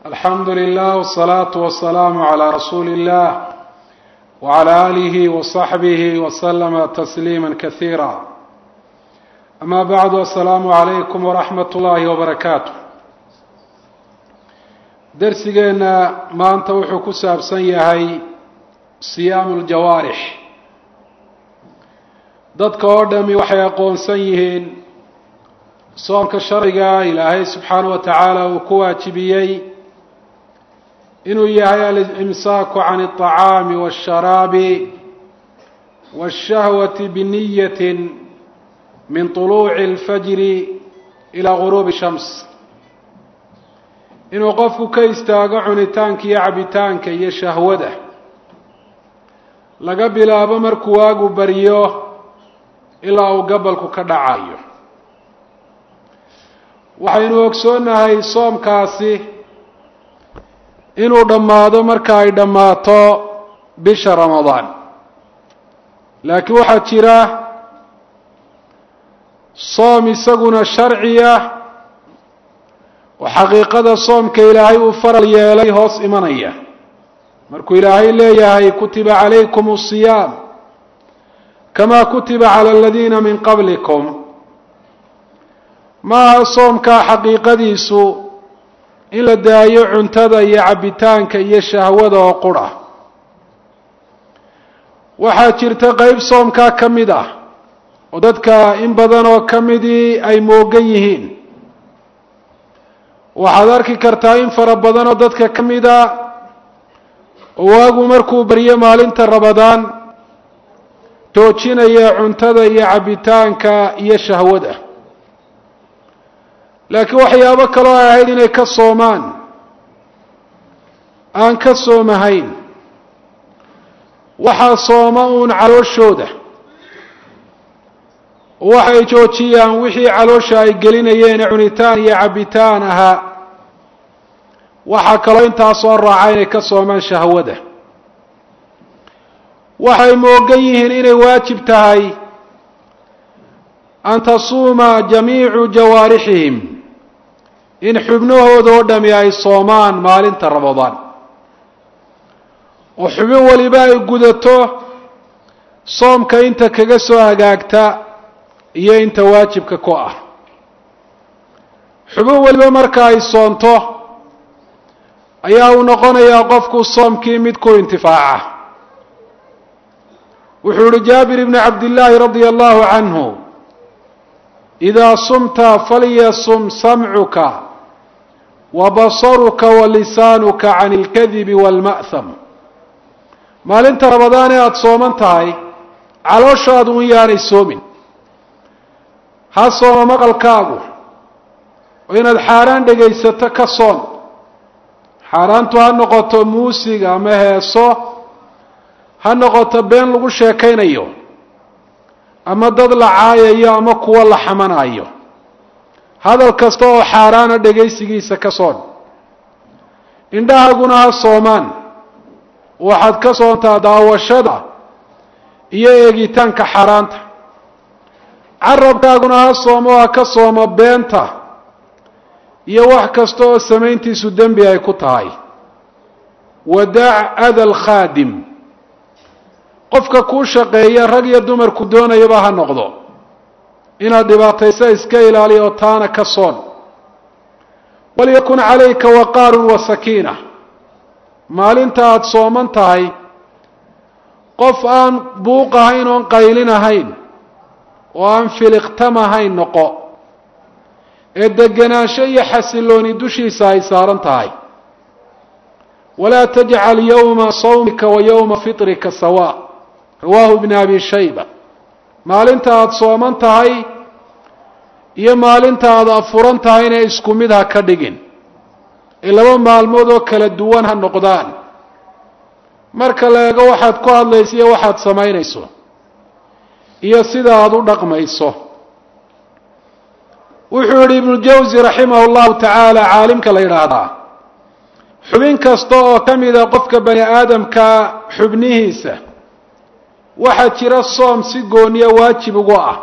الحمد لله والصلاة والسلام على رسول الله وعلى آله وصحبه وسلم تسليما كثيرا. أما بعد، السلام عليكم ورحمة الله وبركاته. درسنا ما أنت وحكو سابسن يهي صيام الجوارح. dadka oo dhami waxay aqoonsan yihiin soomka sharciga Ilaahay subhanahu wa ta'ala uu ku waajibiyay inuu yahay al-imsaaku 'an at-ta'ami wash-sharabi wash-shahwati bi-niyyatin min tuluu'i al-fajr ila ghurubi shams. inuu qofku ka istaago cunitaanka iyo cabitaanka iyo shahwada laga bilaabo markuu waagu bariyo ilaa uu gabalku ka dhacayo. waxaynu ogsoonahay soomkaasi inuu dhammaado marka ay dhammaato bisha Ramadaan, laakiin waxaa jira soom isaguna sharciya oo xaqiiqada soomka Ilaahay uu faral yeelay hoos imanaya. markuu Ilaahay leeyahay kutiba calaykumus siyaam كما كتب على الذين من قبلكم، ما صومك حقيقة ديسو إلا دايع عنتذا يعبتانك يشهوذا وقرى. وحاجرت قيب صومك كمدا وددك إن بدنوا كمدي أي موقيهين، وحذارك كرتاين فربضان وددك كمدا واقو مركو بريا مالنت الربضان توجينaya cuntada iyo cabitaanka iyo shahwada. laakiin waxyaabo kale oo ahayd inay ka soomaan aan ka soomahayn, waxa sooma uun calooshooda, waxay joojiyaan wixii caloosha ay gelinayeen cunitaan iyo cabitaan ahaa. waxa kale intaas oo raacay inay ka soomaan shahwada. waxay moogan yihiin inay waajib tahay an tasuuma jamiicu jawaarixihim, in xubnahooda oo dhami ay soomaan maalinta Ramadaan, oo xubin waliba ay gudato soomka inta kaga soo hagaagta iyo inta waajibka ku ah. xubin waliba marka ay soonto ayaa uu noqonayaa qofku soomkii mid ku intifaaca. وحول جابر بن عبد الله رضي الله عنه: إذا صمت فليصم سمعك وبصرك ولسانك عن الكذب والمأثم. ما لنت رمضان أتصومنتهاي على شاد وياني السومن هالصوم مقل كاغو، وإن الحاران دقيستك الصوم حاران تهنقط موسيقى مهيصو ha noqoto been lagu sheekaynayo ama dad la caayayo ama kuwa la xamanayo. hadal kasta oo xaaraana dhageysigiisa ka soon. indhahaguna ha soomaan, waxaad ka soontaa daawashada iyo eegitaanka xaaraanta. carabkaaguna ha soomo, ha ka soomo beenta iyo wax kasta oo samayntiisu dembi ay ku tahay. wadaac ada alkhaadim, qofka ku shaqeeya rag iyo dumar ku doonayaba ha noqdo, inaad dhibaatayso iska ilaaliyo taana ka soon. waliyakun calayka waqaarun wa sakiina, maalinta aad sooman tahay qof aan buuq ahayn oon qaylin ahayn oo aan filiqtam ahayn noqo, ee deganaansho iyo xasilooni dushiisa ay saaran tahay. walaa tajcal yowma sawmika wa yowma fitrika sawaa. rawaahu ibn abi shayba. maalinta aad sooman tahay iyo maalinta aad afuran tahayna isku mid ha ka dhigin, ee laba maalmood oo kala duwan ha noqdaan marka la eego waxaad ku hadlayso iyo waxaad samaynayso iyo sida aad u dhaqmayso. wuxuu yidhi ibnu jawzi raximahu llahu tacaala, caalimka la yidhaahdaa, xubin kasta oo ka mida qofka bani aadamka xubnihiisa waxaa jira soom si gooniya waajib ugu ah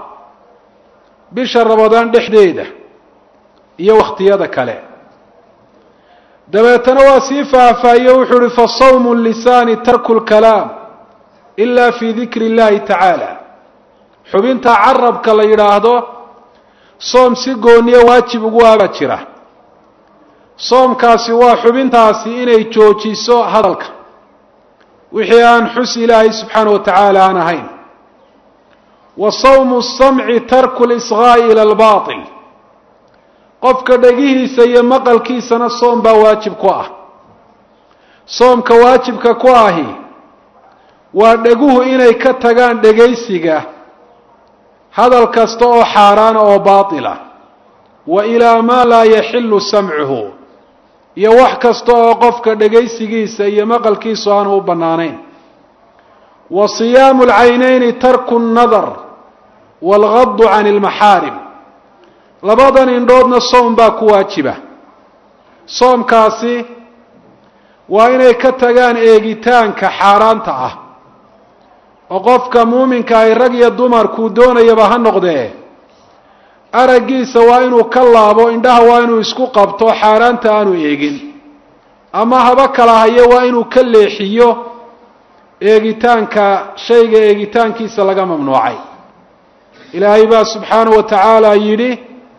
bisha Ramadaan dhexdeeda iyo waqtiyada kale. dabeetana waa sii faahfaahiye wuxuu uhi fasawmu lisaani tarku lkalaam ila fi dikri اllahi tacaala xubinta carabka la yidhaahdo soom si gooniye waajib ugu aabaa jira soomkaasi waa xubintaasi inay joojiso hadalka wixii aan xus ilaahay subxaanaه wa tacaala aan ahayn wa sawmu الsamci tarku اlisgaa'i ila اlbaطil qofka dhegihiisa iyo maqalkiisana soom baa waajib ku ah soomka waajibka ku ahi waa dheguhu inay ka tagaan dhegaysiga hadal kasta oo xaaraana oo baatila wa ilaa maa laa yaxilu samcuhu iyo wax kasta oo qofka dhegaysigiisa iyo maqalkiisu aanu u bannaanayn wa siyaamu alcaynayni tarku اnnadar waalgaddu can اlmaxaarim labadan indhoodna soom baa ku waajiba soomkaasi waa inay ka tagaan eegitaanka xaaraanta ah oo qofka muuminka ay rag iyo dumarkuu doonayaba ha noqdee araggiisa waa inuu ka laabo indhaha waa inuu isku qabto xaaraanta aanu eegin ama haba kala hayo waa inuu ka leexiyo eegitaanka shayga eegitaankiisa laga mamnuucay ilaahay baa subxaanahu wa tacaala yidhi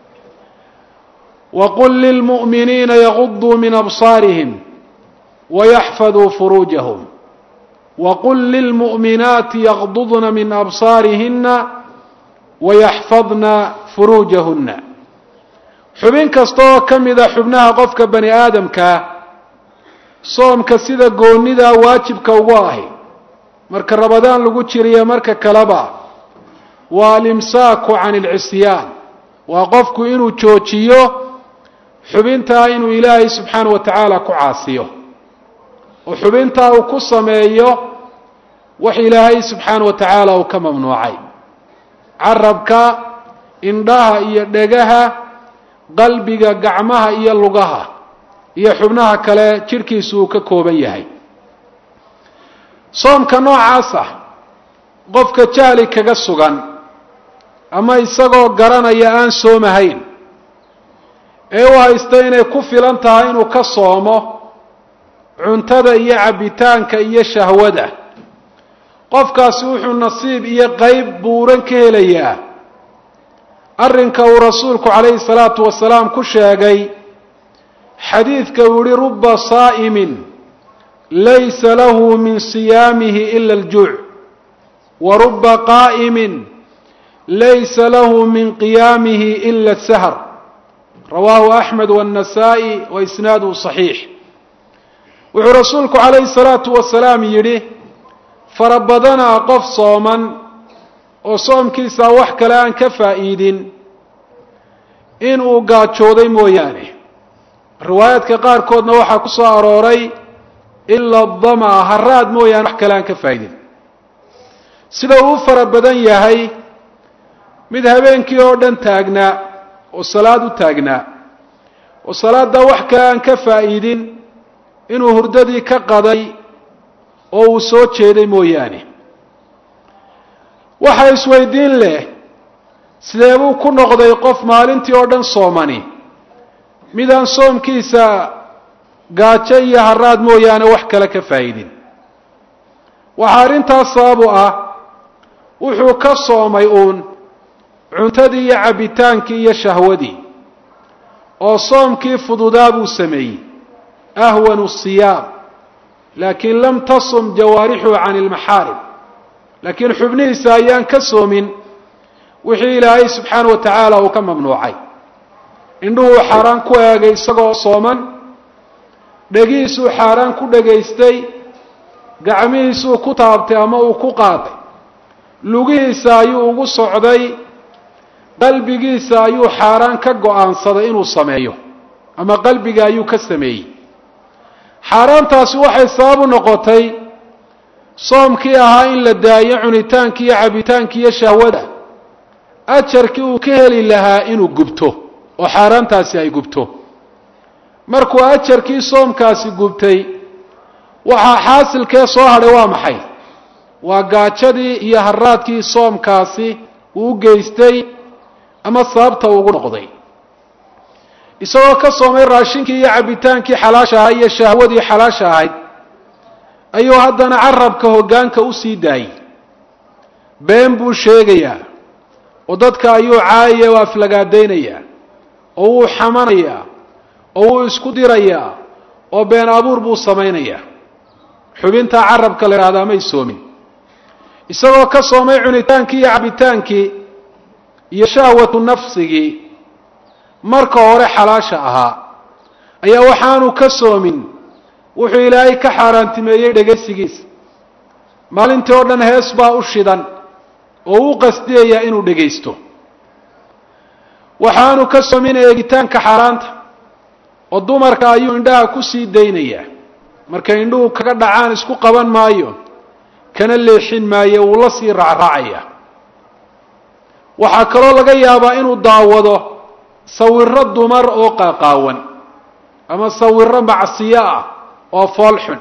waqul lilmu'miniina yaguduu min absaarihim wayaxfaduu furuujahum waqul lilmu'minaati yagdudna min absaarihina wayaxfadna furuujahunna xubin kasta oo ka mida xubnaha qofka bani aadamkaa soomka sida goonidaa waajibka ugu ahi marka rabadaan lagu jiriyo marka kaleba waa alimsaaku can alcisyaan waa qofku inuu joojiyo xubintaa inuu ilaahay subxaanahu wa tacaala ku caasiyo oo xubintaa uu ku sameeyo wax ilaahay subxaanahu wa tacaala uu ka mamnuucay carabka indhaha iyo dhegaha qalbiga gacmaha iyo lugaha iyo xubnaha kale jidhkiisu uu ka kooban yahay soomka noocaas ah qofka jahli kaga sugan ama isagoo garanaya aan soomahayn ee u haysta inay ku filan tahay inuu ka soomo cuntada iyo cabbitaanka iyo shahwada qofkaasi wuxuu nasiib iyo qayb buuran ka helayaa arrinka uu rasuulku calayhi salaatu wasalaam ku sheegay xadiidka uu yihi ruba saa'imin laysa lahu min siyaamihi ila aljuuc wa ruba qaa'imin laysa lahu min qiyaamihi ila asahr rawaahu axmed waannasaa'i wa isnaaduhu saxiix wuxuu rasuulku calayhi salaatu wasalaam yidhi fara badanaa qof sooman oo soomkiisa wax kale aan ka faa'iidin inuu gaajooday mooyaane riwaayaadka qaarkoodna waxaa ku soo arooray ila dama haraad mooyaane wax kale aan ka faa'iidin sida uu fara badan yahay mid habeenkii oo dhan taagnaa oo salaad u taagnaa oo salaadda wax kale aan ka faa'iidin inuu hurdadii ka qaday oo uu soo jeeday mooyaane waxaa isweydiin leh sidee buu ku noqday qof maalintii oo dhan soomani midaan soomkiisa gaajo iyo haraad mooyaane wax kale ka faa'iidin waxaa arrintaas sababu ah wuxuu ka soomay uun cuntadii iyo cabbitaankii iyo shahwadii oo soomkii fududaa buu sameeyey ahwanu siyaam laakiin lam tasum jawaarixu can ilmaxaarim laakiin xubnihiisa ayaan ka soomin wixii ilaahay subxaanahu wa tacaala uu ka mamnuucay indhuhuu xaaraan ku eegay isagoo sooman dhegihiisuu xaaraan ku dhegaystay gacmihiisuu ku taabtay ama uu ku qaatay lugihiisa ayuu ugu socday qalbigiisa ayuu xaaraan ka go-aansaday inuu sameeyo ama qalbiga ayuu ka sameeyey xaaraantaasi waxay sabab u noqotay soomkii ahaa in la daayo cunitaankii iyo cabbitaankii iyo shahwada ajarkii uu ka heli lahaa inuu gubto oo xaaraantaasi ay gubto markuu ajarkii soomkaasi gubtay waxaa xaasilkee soo hadhay waa maxay waa gaajadii iyo haraadkii soomkaasi uu u geystay ama sababta ugu noqday isagoo ka soomay raashinkii iyo cabitaankii xalaasha ahaa iyo shahwadii xalaasha ahayd ayuu haddana carabka hoggaanka u sii daayey been buu sheegayaa oo dadka ayuu caayaya oo aflagaadaynayaa oo wuu xamanayaa oo wuu isku dirayaa oo been abuur buu samaynayaa xubintaa carabka la yidhahdaa may soomin isagoo ka soomay cunitaankii iyo cabitaankii iyo shahwatu nafsigii marka hore xalaasha ahaa ayaa waxaanu ka soomin wuxuu ilaahay ka xaaraantimeeyey dhegaysigiisa maalintii oo dhan hees baa u shidan oo u qasdiyayaa inuu dhegaysto waxaanu ka soomin eegitaanka xaaraanta oo dumarka ayuu indhaha ku sii daynayaa markay indhuhu kaga dhacaan isku qaban maayo kana leexin maayo wuu la sii raacraacaya waxaa kaloo laga yaabaa inuu daawado sawirro dumar oo qaaqaawan ama sawirro macsiyo ah oo fool xun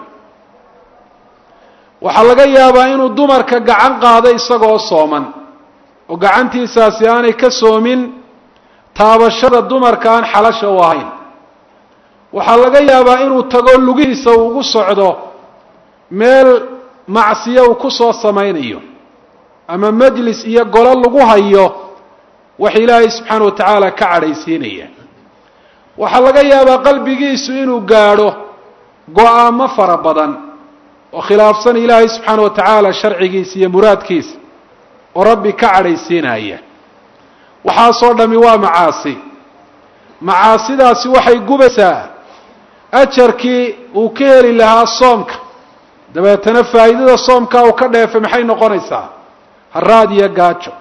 waxaa laga yaabaa inuu dumarka gacan qaado isagoo sooman oo gacantiisaasi aanay ka soomin taabashada dumarka aan xalasha u ahayn waxaa laga yaabaa inuu tago lugihiisa uu ugu socdo meel macsiyo uu ku soo samaynayo ama majlis iyo golo lagu hayo wax ilaahay subxaana wa tacaala ka cadhaysiinaya waxaa laga yaabaa qalbigiisu inuu gaadho go-aamo fara badan oo khilaafsan ilaahay subxaana wa tacaala sharcigiisa iyo muraadkiisa oo rabbi ka cadhaysiinaya waxaasoo dhami waa macaasi macaasidaasi waxay gubaysaa ajarkii uu ka heli lahaa soomka dabeetana faa'iidada soomka uu ka dheefay maxay noqonaysaa haraad iyo gaajo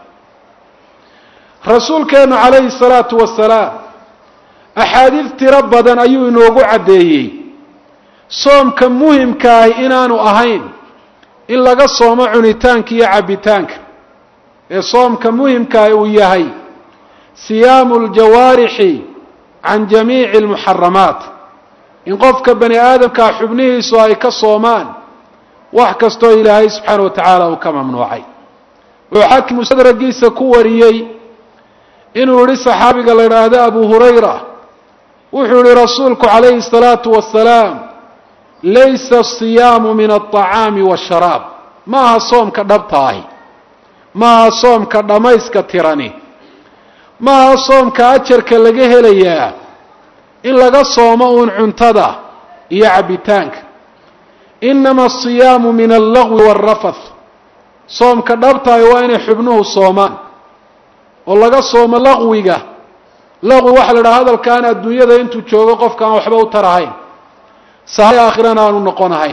rasuulkeennu calayhi salaatu wasalaam axaadiid tiro badan ayuu inoogu caddeeyey soomka muhimka ahi inaanu ahayn in laga soomo cunitaanka iyo cabbitaanka ee soomka muhimkaahi uu yahay siyaamu ljawaarixi can jamiici almuxaramaat in qofka bani aadamkaa xubnihiisu ay ka soomaan wax kastoo ilaahay subxaana wa tacaala uu ka mamnuucay wuxuu xaakim musadragiisa ku wariyey inuu yihi saxaabiga la yidhaahdo abu hurayra wuxuu yihi rasuulku calayhi الsalaatu wasalaam laysa الصiyaamu min الطacaami wالsharaab ma aha soomka dhabta ahi ma aha soomka dhammayska tirani ma aha soomka ajarka laga helayaa in laga soomo uun cuntada iyo cabbitaanka inama الصiyaamu min allagwi wاlrafath soomka dhabtahay waa inay xubnuhu soomaan oo laga soomo laqwiga laqwi waxa la dhaha hadalka aan adduunyada intuu joogo qofka aan waxba u tarahayn sahay aakhirana aanu noqon ahayn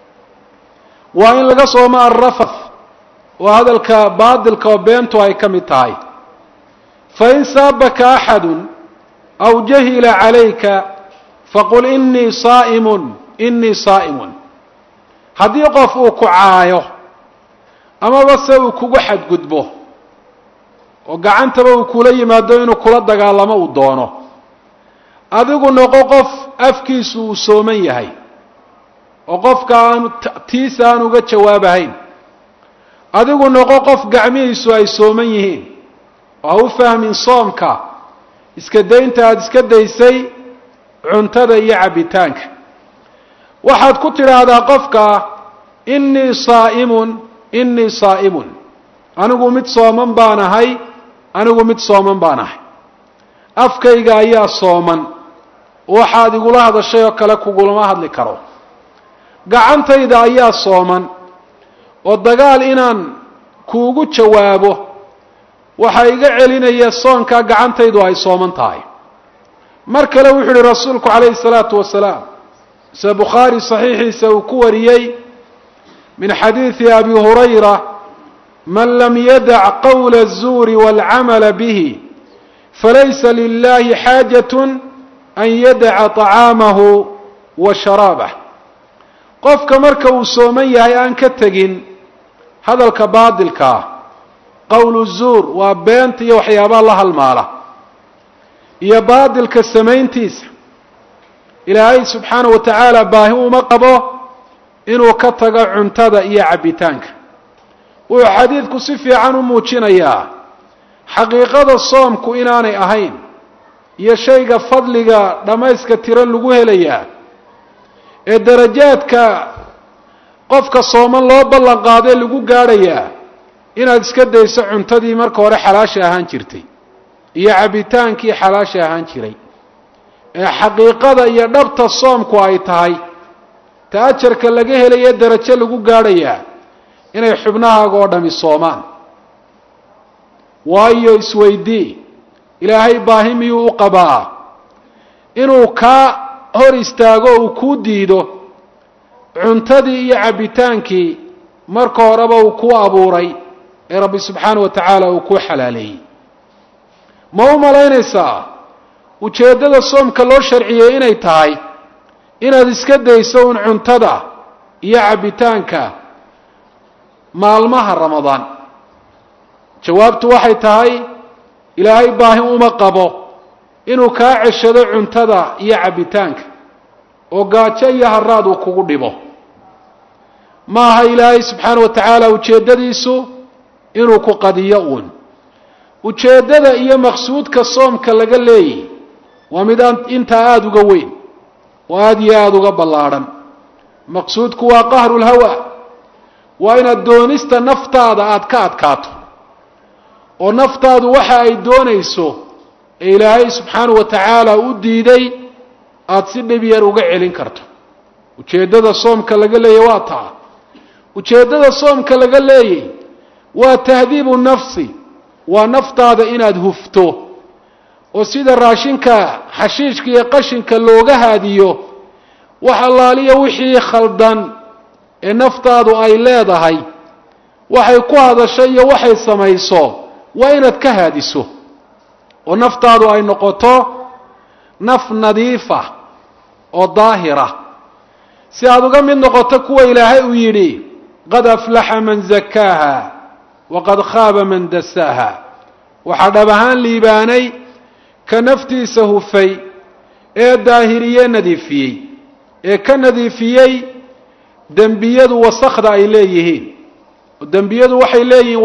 waa in laga soomo alrafath waa hadalka baadilka oo beentu ay ka mid tahay fain saabaka axadu aw jahila calayka faqul inii saa'imun haddii qof uu ku caayo amaba se uu kugu xadgudbo oo gacantaba uu kula yimaado inuu kula dagaalamo uu doono adigu noqo qof afkiisu uu sooman yahay oo qofka aanu tiisa aan uga jawaabahayn adigu noqo qof gacmihiisu ay sooman yihiin oo ha u fahmin soomka iska daynta aada iska daysay cuntada iyo cabbitaanka waxaad ku tidhaahdaa qofka innii saa'imun anigu mid sooman baan ahay afkayga ayaa sooman waxaad igula hadashay oo kale kugulama hadli karo gacantayda ayaa sooman oo dagaal inaan kuugu jawaabo waxaa iga celinaya soonkaa gacantaydu ay sooman tahay mar kale wuxuu yihi rasuulku calayhi الsalaatu wasalaam sida bukhaari saxiixiisa uu ku wariyey min xadiidi abi hurayra man lam yadac qawla الzuuri wاlcamala bihi falaysa lilahi xaajaة an yadaca طacaamahu wa sharaabah qofka marka uu sooman yahay aan ka tegin hadalka baadilkaa qowlu zuur waa beenta iyo waxyaabaha la halmaala iyo baadilka samayntiisa ilaahay subxaana wa tacaala baahi uma qabo inuu ka tago cuntada iyo cabbitaanka wuxuu xadiidku si fiican u muujinayaa xaqiiqada soomku inaanay ahayn iyo shayga fadliga dhamayska tiran lagu helayaa ee darajaadka qofka sooman loo ballan qaaday lagu gaadhayaa inaad iska dayso cuntadii marka hore xalaasha ahaan jirtay iyo cabitaankii xalaasha ahaan jiray ee xaqiiqada iyo dhabta soomku ay tahay ta ajarka laga helayo darajo lagu gaadhayaa inay xubnahaaga oo dhami soomaan waayo isweydii ilaahay baahi miyuu u qabaa inuu kaa hor istaago uu kuu diido cuntadii iyo cabitaankii marka horeba uu kuu abuuray ee rabbi subxaanahu wa tacaala uu kuu xalaaleeyey ma u malaynaysaa ujeeddada soomka loo sharciyey inay tahay inaad iska dayso un cuntada iyo cabitaanka maalmaha ramadaan jawaabtu waxay tahay ilaahay baahi uma qabo inuu kaa ceshado cuntada iyo cabitaanka oo gaajo iyo haraad uu kugu dhibo maaha ilaahay subxaanahu wa tacaala ujeeddadiisu inuu ku qadiyo uun ujeeddada iyo maqsuudka soomka laga leeyahy waa mid intaa aada uga weyn oo aada iyo aada uga ballaadhan maqsuudku waa qahru lhawa waa inaad doonista naftaada aada ka adkaato oo naftaadu waxa ay doonayso ee ilaahay subxaanahu wa tacaala u diiday aada si dhib yar uga celin karto ujeeddada soomka laga leeyahy waa taa ujeeddada soomka laga leeyay waa tahdiibu nafsi waa naftaada inaad hufto oo sida raashinka xashiishka iyo qashinka looga haadiyo wax allaaliya wixii khaldan ee naftaadu ay leedahay waxay ku hadasho iyo waxay samayso waa inaad ka haadiso oo naftaadu ay noqoto naf nadiifa oo daahira si aad uga mid noqoto kuwa ilaahay uu yidhi qad aflaxa man zakaaha waqad khaaba man dasaaha waxaa dhab ahaan liibaanay ka naftiisa hufay ee daahiriye nadiifiyey ee ka nadiifiyey dembiyadu wasakhda ay leeyihiin oo dembiyadu waxay leeyihiin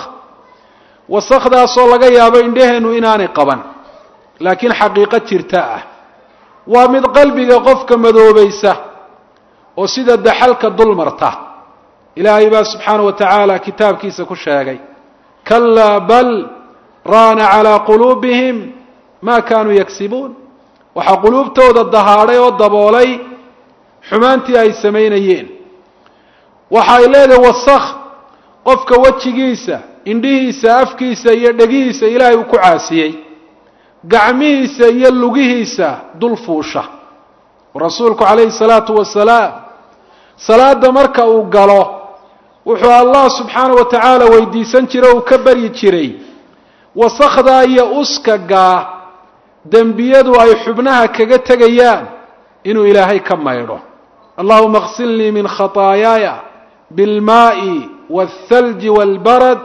wasakhdaasoo laga yaabo indhaheennu inaanay qaban laakiin xaqiiqo jirta ah waa mid qalbiga qofka madoobaysa oo sida daxalka dul marta ilaahay baa subxaanahu wa tacaala kitaabkiisa ku sheegay kalaa bal raana calaa quluubihim maa kaanuu yagsibuun waxaa quluubtooda dahaadhay oo daboolay xumaantii ay samaynayeen waxa ay leedahay wasakh qofka wejigiisa indhihiisa afkiisa iyo dhegihiisa ilaahay uu ku caasiyey gacmihiisa iyo lugihiisa dul fuusha rasuulku calayhi salaatu wasalaam salaada marka uu galo wuxuu allah subxaanahu wa tacaala weydiisan jiray uu ka baryi jiray wasakhdaa iyo uskagaa dembiyadu ay xubnaha kaga tegayaan inuu ilaahay ka maydho allahuma اغsilnii min khataayaaya biاlmaaءi wاlthalji wاlbarad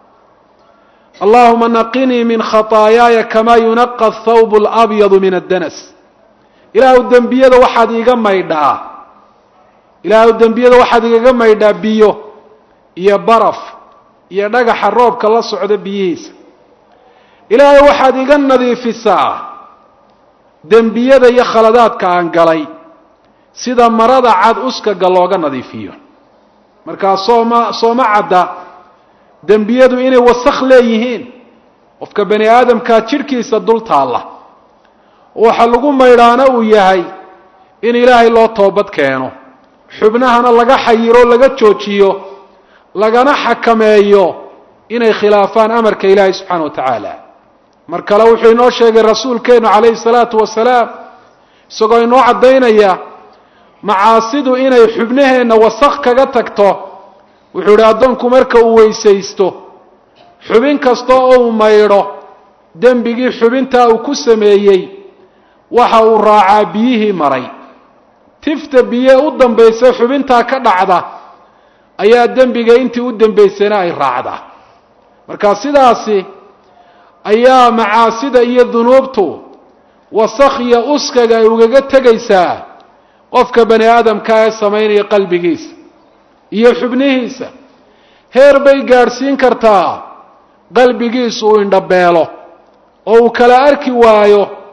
allahuma naqinii min khataayaaya kamaa yunaqa athawb اlabyadu min addanas ilaahu dembiyada waxaad iiga maydhaa ilaahu dembiyada waxaad igaga maydhaa biyo iyo baraf iyo dhagaxa roobka la socda biyihiisa ilaahay waxaad iga nadiifisaa dembiyada iyo khaladaadka aan galay sida marada cad uskaga looga nadiifiyo markaa sooma cadda dembiyadu inay wasakh leeyihiin qofka bani aadamkaa jidhkiisa dul taalla waxa lagu maydhaana uu yahay in ilaahay loo toobad keeno xubnahana laga xayiro laga joojiyo lagana xakameeyo inay khilaafaan amarka ilaahay subxaana wa tacaala mar kale wuxuu inoo sheegay rasuulkeenu calayhi salaatu wasalaam isagoo inoo caddaynaya macaasidu inay xubnaheenna wasakh kaga tagto wuxuu idhi addoonku marka uu weysaysto xubin kasta oo uu maydho dembigii xubintaa uu ku sameeyey waxa uu raacaa biyihii maray tifta biye u dambaysa xubintaa ka dhacda ayaa dembiga intii u dambaysayna ay raacdaa marka sidaasi ayaa macaasida iyo dunuubtu wasakh iyo uskaga ay ugaga tegaysaa qofka bani aadamkaa ee samaynaya qalbigiisa iyo xubnihiisa heer bay gaadhsiin kartaa qalbigiisu uu indhabeelo oo uu kala arki waayo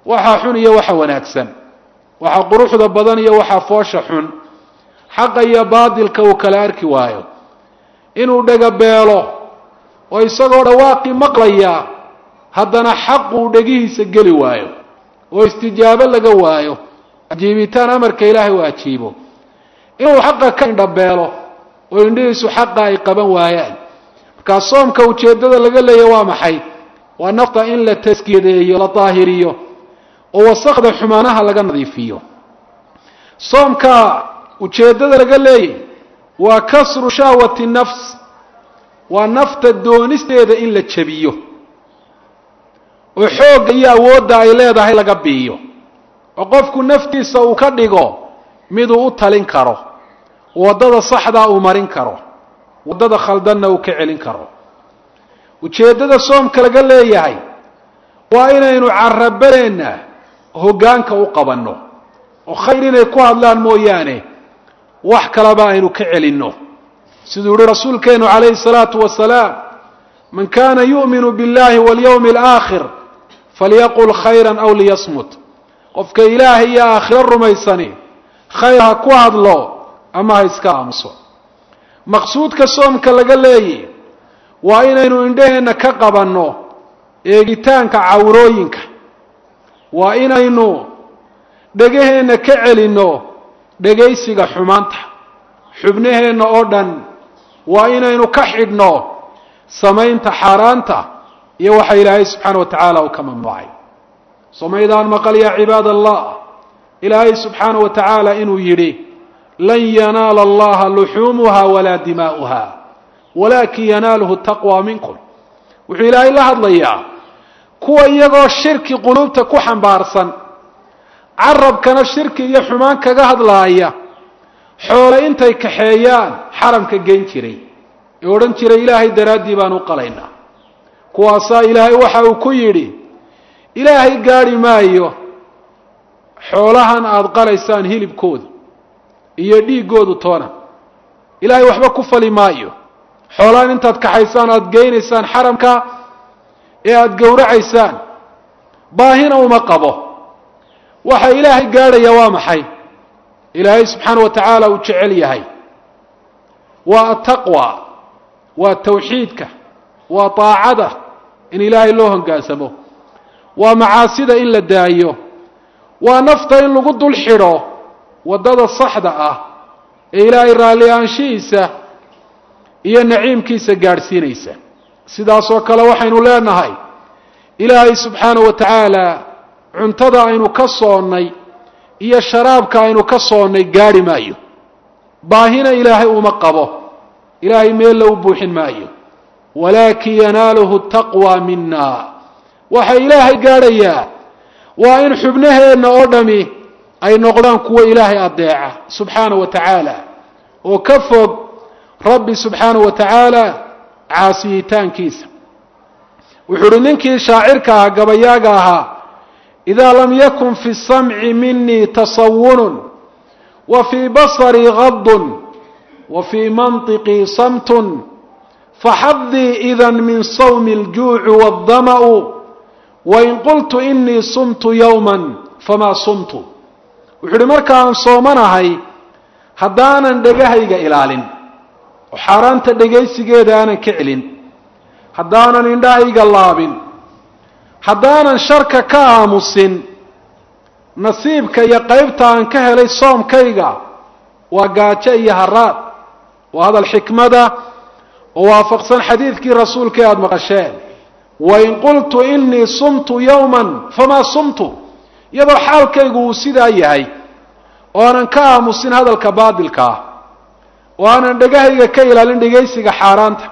waxa xun iyo waxa wanaagsan waxa quruxda badan iyo waxa foosha xun xaq iyo baadilka uu kala arki waayo inuu dhaga beelo oo isagoo dhawaaqi maqlaya haddana xaq uu dhagihiisa geli waayo oo istijaabo laga waayo ajiibitaan amarka ilaahay waa ajiibo inuu xaqa ka indhabeelo oo indhihiisu xaqa ay qaban waayaan marka soomka ujeedada laga leeyahay waa maxay waa nafta in la taskiyeeyo la daahiriyo oo wasaqda xumaanaha laga nadiifiyo soomka ujeedada laga leeyahay waa kasru shahwati nafs waa nafta doonisteeda in la jabiyo oo xoog iyo awoodda ay leedahay laga biiyo oo qofku naftiisa uu ka dhigo mid uu u talin karo wadada saxda uu marin karo wadada khaldanna uu ka celin karo ujeedada soomka laga leeyahay waa inaynu carabaleena hoggaanka u qabanno oo khayr inay ku hadlaan mooyaane wax kalaba aynu ka celinno siduu yiri rasuulkeenu calayhi salaatu wasalaam man kana yu'minu billahi wal yawmil aakhir falyaqul khayran aw liyasmut qofka ilaahay iyo aakhiro rumaysani khayr ha ku hadlo ama ha iska aamuso maqsuudka soomka laga leeyahay waa inaynu indheena ka qabanno eegitaanka cawrooyinka waa inaynu dhagaheena ka celinno dhagaysiga xumaanta xubnaheena oo dhan waa inaynu ka xidhno samaynta xaaraanta iyo waxa ilaahay subxaanahu wa tacaala uu ka mamnuucay samaydaan maqal yaa cibaad allah ilaahay subxaanahu wa tacaala inuu yidhi lan yanaala allaha luxuumuha walaa dimaa'uha walaakin yanaaluhu taqwa minkum wuxuu ilaahay la hadlayaa kuwa iyagoo shirki quluubta ku xambaarsan carabkana shirki iyo xumaan kaga hadlaaya xoole intay kaxeeyaan xaramka geyn jiray ee odhan jiray ilaahay daraaddii baan u qalaynaa kuwaasaa ilaahay waxa uu ku yidhi ilaahay gaadhi maayo xoolahan aada qalaysaan hilibkooda iyo dhiiggoodu toona ilaahay waxba ku fali maayo xoolahan intaad kaxaysaan aada geynaysaan xaramka ee aada gowracaysaan baahina uma qabo waxa ilaahay gaadhaya waa maxay ilaahay subxaanahu wa tacaala uu jecel yahay waa ataqwa waa tawxiidka waa taacada in ilaahay loo hogaansamo waa macaasida in la daayo waa nafta in lagu dul xidho waddada saxda ah ee ilaahay raalli ahaanshihiisa iyo naciimkiisa gaadhsiinaysa sidaasoo kale waxaynu leenahay ilaahay subxaanahu wa tacaala cuntada aynu ka soonnay iyo sharaabka aynu ka soonnay gaadhi maayo baahina ilaahay uma qabo ilaahay meella u buuxin maayo walaakin yanaaluhu taqwa mina waxa ilaahay gaadhayaa waa in xubnaheenna oo dhami ay noqdaan kuwa ilaahay adeeca subxaanahu wa tacaala oo ka fog rabbi subxaanahu wa tacaala caasiyitaankiisa wuxuu uhi ninkii shaacirka ahaa gabayaaga ahaa idaa lam yakun fi samci minii tasawunun wa fii basarii gadun wa fii mantiqii samtun faxadii idan min sawmi aljuuci waaldama'u wain qultu inii sumtu yowman famaa sumtu wuxuu uhi markaan soomanahay haddaanan dhegahayga ilaalin oo xaaraanta dhegaysigeeda aanan ka celin haddaanan indhahayga laabin haddaanan sharka ka aamusin nasiibka iyo qaybta aan ka helay soomkayga waa gaajo iyo haraad waa hadal xikmada oo waafaqsan xadiidkii rasuulka aada maqasheen wain qultu inii sumtu yowman famaa sumtu iyadoo xaalkaygu uu sidaa yahay oo aanan ka aamusin hadalka baadilka ah oo aanan dhegahayga ka ilaalin dhegaysiga xaaraanta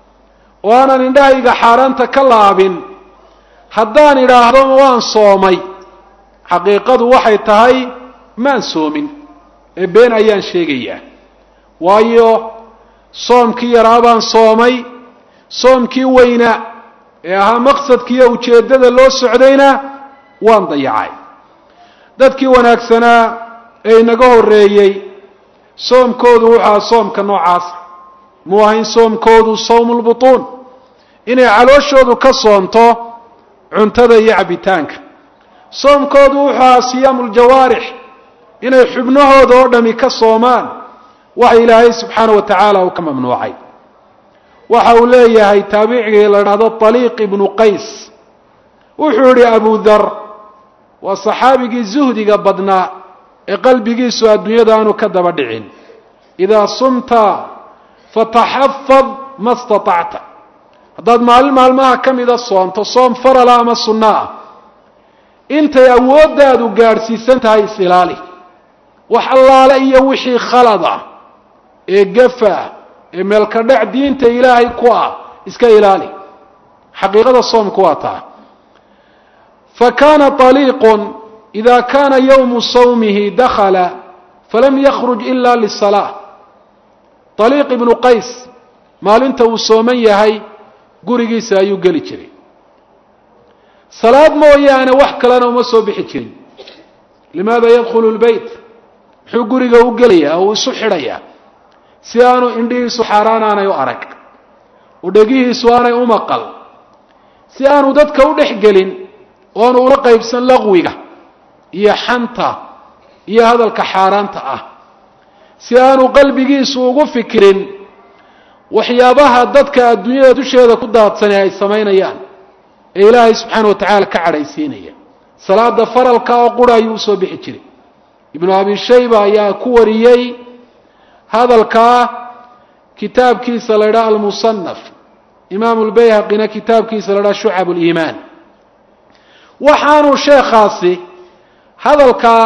oo aanan indhahayga xaaraanta ka laabin haddaan idhaahdo waan soomay xaqiiqadu waxay tahay maan soomin ee been ayaan sheegayaa waayo soomkii yaraa baan soomay soomkii weynaa ee ahaa maqsadkiiyo ujeeddada loo socdayna waan dayacay dadkii wanaagsanaa ee inaga horreeyey soomkoodu wuxuu ahaa soomka noocaasa muu ahayn soomkoodu sawmulbutuun inay calooshoodu ka soonto cuntada iyo cabbitaanka soomkoodu wuxuu siyaamu ljawaarix inay xubnahooda oo dhami ka soomaan waxa ilaahay subxaanahu wa tacaala uu ka mamnuucay. waxa uu leeyahay taabicigii la dhahdo طaliiq ibnu qays wuxuu yihi abu dar waa saxaabigii zuhdiga badnaa ee qalbigiisu adduunyada aanu ka daba dhicin, idaa sumta fataxafad ma staطacta, haddaad maalin maalmaha ka mida soonto soom farala ama sunno ah, intay awooddaadu gaadhsiisan tahay is-ilaali. wax allaale iyo wixii khalad ah ee gafa ee meelka dhac diinta ilaahay ku ah iska ilaali. xaqiiqada soomku waa taa. fakana طaliiqun إida kana yowmu sawmihi dakhala falam yakruj ila liلsalaaة. طaliiq ibnu qays maalinta uu sooman yahay gurigiisa ayuu geli jiray, salaad mooyaane wax kalena uma soo bixi jirin. limaada yadkhulu اlbeyt? muxuu guriga u gelayaa oo isu xidhayaa? si aanu indhihiisu xaaraan aanay u arag, oo dhegihiisu aanay u maqal, si aanu dadka u dhex gelin oo aanu ula qaybsan laqwiga iyo xanta iyo hadalka xaaraanta ah, si aanu qalbigiisu ugu fikirin waxyaabaha dadka adduunyada dusheeda ku daadsanay ay samaynayaan ee ilaahay subxaana wa tacaala ka cadhaysiinaya. salaada faralka oo qura ayuu usoo bixi jiray. ibnu abi shayba ayaa ku wariyey hadalkaa kitaabkiisa la ydhaha almusanaf, imaamu lbayhaqina kitaabkiisa la ydhaha shucab liimaan. waxaanuu sheekhaasi hadalkaa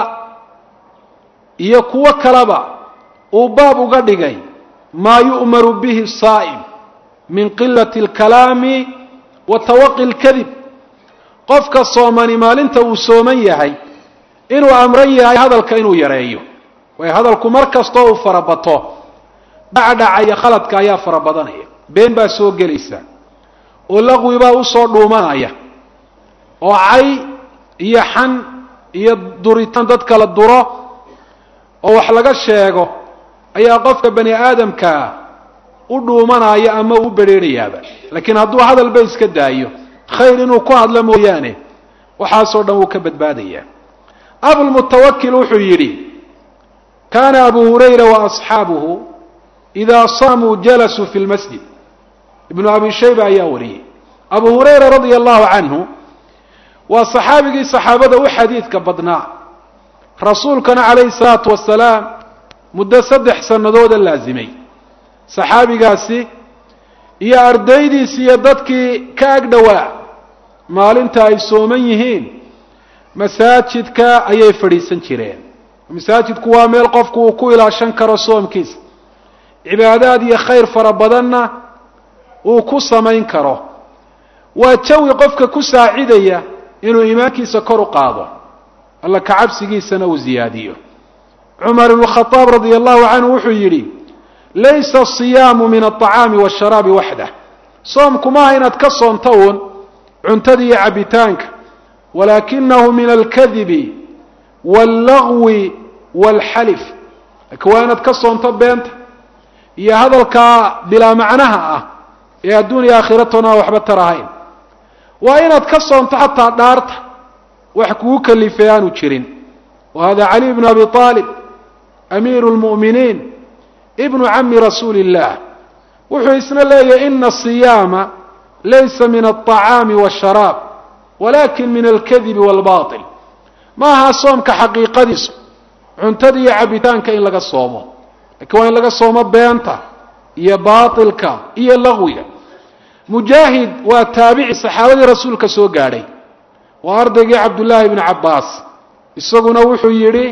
iyo kuwo kaleba uu baab uga dhigay maa yu'maru bihi saa'im min qilati اlkalaami wa tawaqi اlkadib. qofka soomani maalinta uu sooman yahay inuu amran yahay hadalka inuu yareeyo, waayo hadalku mar kastoo uu farabato dhacdhaca iyo khaladka ayaa fara badanaya. been baa soo gelaysa oo laqwi baa usoo dhuumanaya, oo cay iyo xan iyo duritaan dadka la duro oo wax laga sheego ayaa qofka bani aadamkaa u dhuumanaya ama u bedheerayaaba. laakiin hadduu hadalba iska daayo khayr inuu ku hadlo mooyaane waxaasoo dhan wuu ka badbaadaya. abulmutawakil wuxuu yidhi kaana abu hurayra waasxaabuhu idaa saamuu jalasuu fi lmasjid. ibnu abi shayba ayaa wariyey. abu hurayra radia allahu canhu waa saxaabigii saxaabada u xadiidka badnaa, rasuulkana calayhi salaatu wasalaam muddo 3 sanadooda laazimay. saxaabigaasi iyo ardaydiisi iyo dadkii ka ag dhowaa maalinta ay sooman yihiin masaajidka ayay fadhiisan jireen. masaajidku waa meel qofku uu ku ilaashan karo soomkiisa, cibaadaad iyo khayr fara badanna uu ku samayn karo. waa jawi qofka ku saacidaya inuu iimaankiisa kor u qaado, alla ka cabsigiisana uu ziyaadiyo. cumar ibnu khadaab radia allahu canhu wuxuu yidhi laysa asiyaamu min alطacaami waasharaabi waxdah. soomku maaha inaad ka soonto uun cuntada iyo cabitaanka, walaakinahu min alkadibi wاllagwi wاlxalif. laakiin waa inaad ka soonto beenta iyo hadalkaa bilaa macnaha ah ee adduun iyo aakhiratoona aan waxba tarahayn. waa inaad ka soonto xataa dhaarta wax kugu kalifay aanu jirin. wahada cali bnu abi aalib amiiru lmu'miniin ibnu cami rasuuli illah wuxuu isna leeyahay ina asiyaama laysa min alطacaami waasharaab walakin min alkadibi wاlbaطil. ma aha soomka xaqiiqadiisu cuntada iyo cabitaanka in laga soomo, lakiin waa in laga soomo beenta iyo baatilka iyo laqwiga. mujaahid waa taabici saxaabadii rasuulka soo gaadhay, waa ardaygii cabdullaahi bni cabbaas. isaguna wuxuu yidhi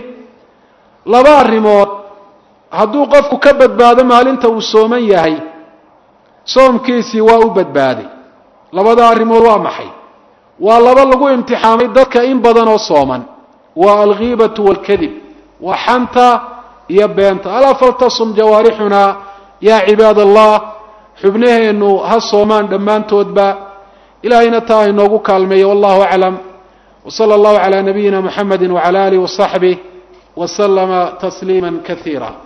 2 arrimood hadduu qofku ka badbaado maalinta uu sooman yahay soomkiisii waa u badbaaday. 2da arrimood waa maxay? waa 2 lagu imtixaamay dadka in badan oo sooman, waa alghiibatu waalkadib, waa xanta iyo beenta. alaa faltasum jawaarixunaa yaa cibaad allah. xubnaheennu ha soomaan dhammaantoodba. ilaahayna taa inoogu kaalmeeyo. wallahu aclam. وصلى الله على نبينا محمد وعلى آله وصحبه وسلم تسليما كثيرا.